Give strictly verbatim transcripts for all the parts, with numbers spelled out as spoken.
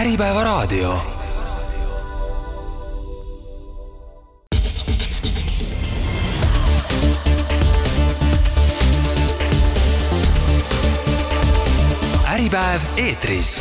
Äripäeva raadio. Äripäev eetris.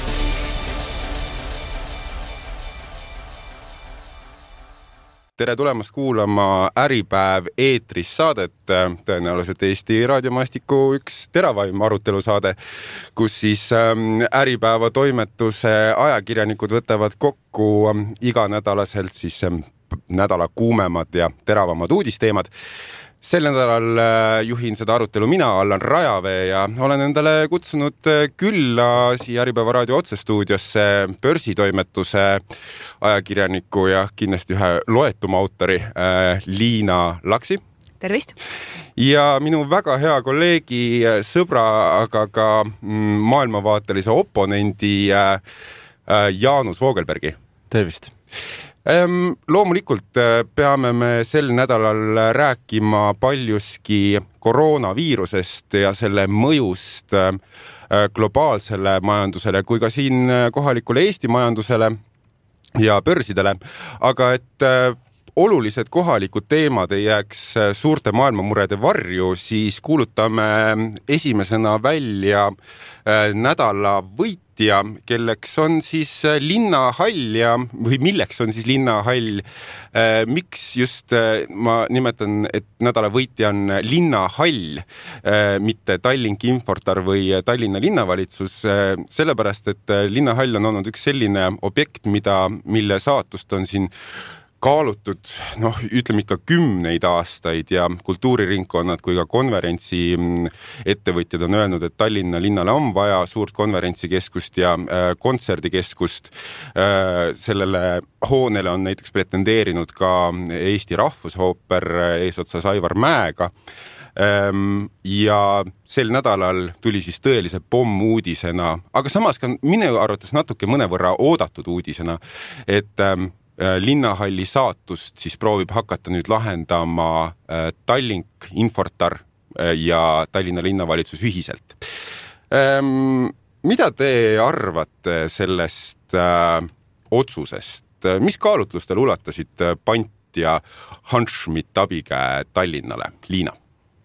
Tere tulemast kuulama Äripäev eetris saadet, tõenäoliselt Eesti raadiomaastiku üks teravaim arutelusaade, kus siis Äripäeva toimetuse ajakirjanikud võtavad kokku iganädalaselt siis nädala kuumemad ja teravamad uudisteemad. Sel nädalal juhin seda arutelu mina, Allan Rajavee, ja olen endale kutsunud külla siia Äripäeva raadio otsestuudiosse börsitoimetuse ajakirjaniku ja kindlasti ühe loetuma autori Liina Laksi. Tervist! Ja minu väga hea kolleegi, sõbra, aga ka maailmavaatelise oponendi Jaanus Voogelbergi. Tervist! Loomulikult peame me sel nädalal rääkima paljuski koroonaviirusest ja selle mõjust globaalsele majandusele kui ka siin kohalikule Eesti majandusele ja börsidele, aga et olulised kohalikud teemad ei jääks suurte maailmamurede varju, siis kuulutame esimesena välja nädala võitja, kelleks on siis linnahall ja, või milleks on siis linnahall. Miks just ma nimetan, et nädala võitja on linnahall, mitte Tallink Infortar või Tallinna linnavalitsus, sellepärast, et linnahall on olnud üks selline objekt, mida, mille saatust on siin kaalutud, noh, ütleme ikka kümneid aastaid ja kultuuriringkonnad kui ka konverentsi ettevõtjad on öelnud, et Tallinna linnale on vaja suurt konverentsikeskust ja äh, kontserdikeskust. Äh, sellele hoonele on näiteks pretendeerinud ka Eesti Rahvushooper eesotsas Aivar Mäega. Ähm, ja sel nädalal tuli siis tõelise pomm uudisena, aga samas ka minu arvates natuke mõnevõrra oodatud uudisena, et ähm, linnahalli saatust siis proovib hakata nüüd lahendama Tallink Infortar ja Tallinna linnavalitsus ühiselt. Mida te arvate sellest otsusest? Mis kaalutlustel ulatasid Pant ja Hanschmidt abikäe Tallinnale? Liina?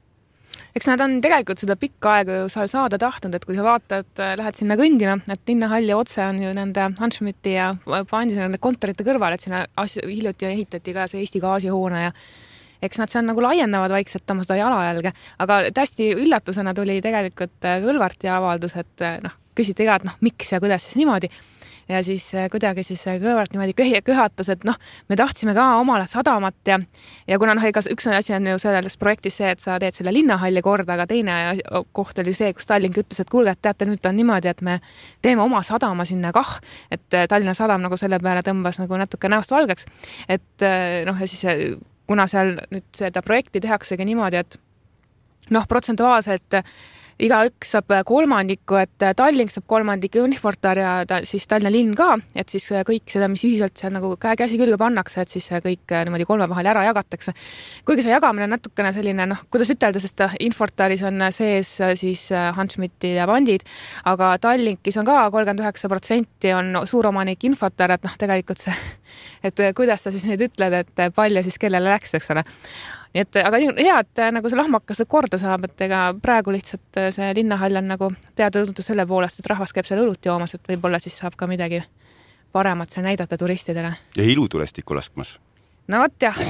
Eks nad on tegelikult seda pikka aega ju saada tahtnud, et kui sa vaatad, lähed sinna kõndima, et linnahalli otse on ju nende Hanschmidti ja Pandi nende kontorite kõrval, et sinna hiljuti ehitati ka see Eesti gaasihoone ja eks nad seal nagu laiennavad vaikselt oma seda jalajälge, aga tästi üllatusena tuli tegelikult Kõlvarti avaldus, et noh, küsiti ka, et noh, miks ja kuidas siis niimoodi. Ja siis kuidagi siis Kõlvart niimoodi köhatas, et noh, me tahtsime ka omale sadamat ja, ja kuna noh, ega üks asi on ju selles projektis see, et sa teed selle linnahalli korda, aga teine koht oli see, kus Tallink ütles, et kuulge, et teate, nüüd on niimoodi, et me teeme oma sadama sinna kah, et Tallinna sadam nagu selle peale tõmbas nagu natuke näost valgeks, et noh, ja siis kuna seal nüüd seda projekti tehaksegi niimoodi, et noh, protsentuaalselt iga üks saab kolmandiku, et Tallink saab kolmandiku Infortar ja ta, siis Tallinna linn ka, et siis kõik seda, mis ühiselt seal nagu käsi külge pannakse, et siis kõik niimoodi kolme vahel ära jagatakse. Kuigi see jagamine on natukene selline, noh, kuidas ütelda, sest Infortaris on sees siis Hanschmidti ja Pandid, aga Tallinkis on ka kolmkümmend üheksa protsenti on suuromanik Infortar, et noh, tegelikult see, et kuidas sa siis nüüd ütled, et palju siis kellele läks, eks ole. Nii et, aga hea, et nagu see lahmakas korda saab, et ega praegu lihtsalt see linnahall on nagu teada tuntud selle poolest, et rahvas käib seal õlut joomas, et võib-olla siis saab ka midagi paremat see näidata turistidele. Ja ilutulestikku laskmas. No vot jah.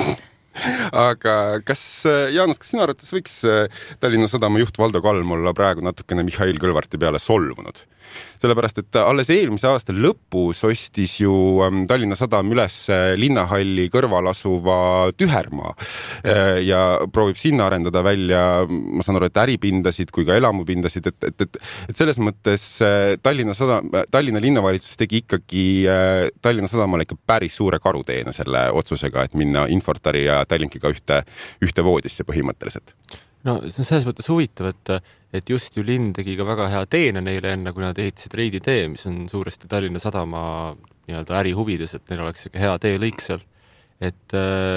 Aga kas, Jaanus, kas sinu arvates võiks Tallinna Sadama juht Valdo Kalm olla praegu natukene Mihhail Kõlvarti peale solvunud? Sellepärast, et alles eelmise aasta lõpus ostis ju Tallinna Sadam üles linnahalli kõrval asuva Tühermaa ja proovib sinna arendada välja, ma saan aru, et äripindasid kui ka elamupindasid, et, et, et, et selles mõttes Tallinna, Sadam, Tallinna linnavalitsus tegi ikkagi Tallinna Sadamale ikka päris suure karuteene selle otsusega, et minna Infortari ja Tallinkiga ühte, ühte voodisse põhimõtteliselt. No see on selles mõttes huvitav, et, et just ju linn tegi ka väga hea teene neile enne, kui nad ehitasid Reidi tee, mis on suuresti Tallinna Sadama nii-öelda ärihuvides, et neil oleks hea teelõik seal. Et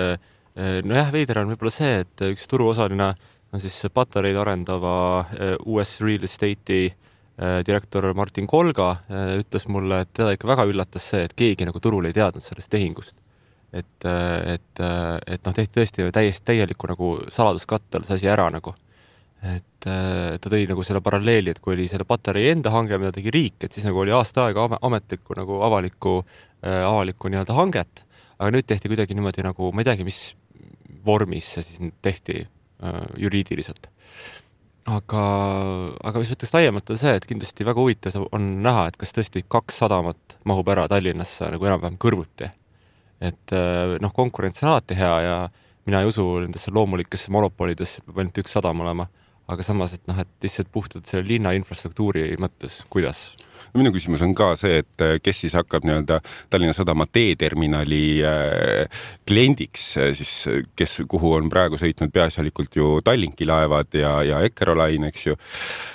nojah, veider on võib-olla see, et üks turuosaline on siis patareid arendava U S Real Estate'i direktor Martin Kolga ütles mulle, et teda ikka väga üllatas see, et keegi nagu turul ei teadnud sellest tehingust. Et, et, et noh, tehti tõesti täiesti täieliku nagu saladuskattel see asi ära nagu. Et ta tõi nagu selle paralleeli, et kui oli selle patarei enda hange, mida tegi riik, et siis nagu oli aasta aega ametlikku nagu avalikku, avalikku nii-öelda hanget, aga nüüd tehti kuidagi niimoodi nagu, ma ei teagi, mis vormis see siis tehti juriidiliselt. Aga, aga mis mõtleks laiemalt on see, et kindlasti väga huvitav on näha, et kas tõesti kaks sadamat mahub ära Tallinnasse nagu enam-vähem kõrvuti. Et noh, konkurents on alati hea ja mina ei usu nendesse loomulikesse monopolidesse, et peab ainult üks sadam olema, aga samas, et noh, et lihtsalt puhtalt selle linna infrastruktuuri mõttes, kuidas? No, minu küsimus on ka see, et kes siis hakkab nii-öelda Tallinna Sadama T-terminali kliendiks, siis kes, kuhu on praegu sõitnud peaasjalikult ju Tallinki laevad ja, ja Eckerolain, eks ju.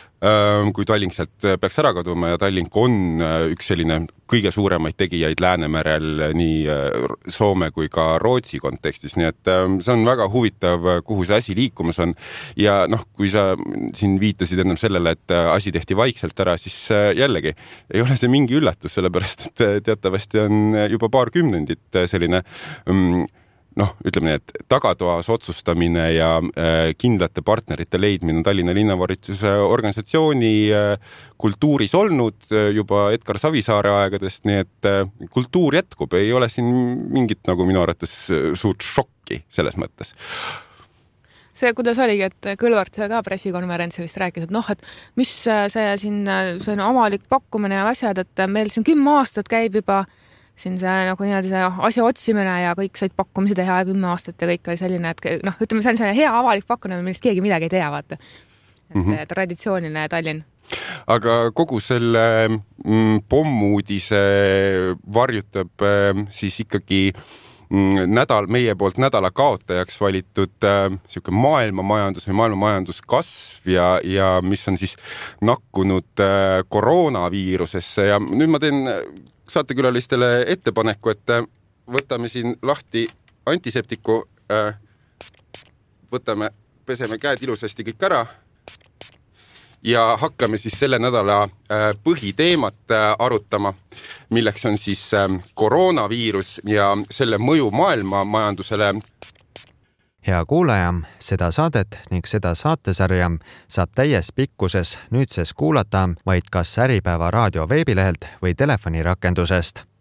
Kui Tallink sealt peaks ära kaduma ja Tallink on üks selline kõige suuremaid tegijaid Läänemerel nii Soome kui ka Rootsi kontekstis, nii et see on väga huvitav, kuhu see asi liikumas on ja noh, kui sa siin viitasid ennem sellele, et asi tehti vaikselt ära, siis jällegi ei ole see mingi üllatus, sellepärast et teatavasti on juba paar kümnendit selline mm, noh, ütleme nii, et tagatoas otsustamine ja äh, kindlate partnerite leidmine Tallinna linnavalitsuse organisatsiooni äh, kultuuris olnud äh, juba Edgar Savisaare aegadest, nii et äh, kultuur jätkub, ei ole siin mingit nagu minu arvates suurt šokki selles mõttes. See, kuidas oligi, et Kõlvart see ka pressikonverentsi vist rääkis, et noh, et mis see siin see on avalik pakkumine ja asjad, et meil siin kümme aastat käib juba siin see nagu nii-öelda see asja otsimine ja kõik said pakkumisi teha ja kümme aastat ja kõik oli selline, et noh, ütleme, see on selline hea avalik pakkumine, millest keegi midagi ei tea, vaata. Et mm -hmm. traditsiooniline Tallinn. Aga kogu selle mm, pommuudise varjutab äh, siis ikkagi mm, nädal, meie poolt nädala kaotajaks valitud äh, siuke maailmamajandus või maailmamajanduskasv ja, ja mis on siis nakkunud äh, koroonaviirusesse ja nüüd ma teen saatekülalistele ettepaneku, et võtame siin lahti antiseptiku, võtame, peseme käed ilusasti kõik ära ja hakkame siis selle nädala põhiteemat arutama, milleks on siis koroonaviirus ja selle mõju maailma majandusele. Hea kuulaja, seda saadet ning seda saatesarja saab täies pikkuses nüüdses kuulata vaid kas Äripäeva raadio veebilehelt või telefonirakendusest.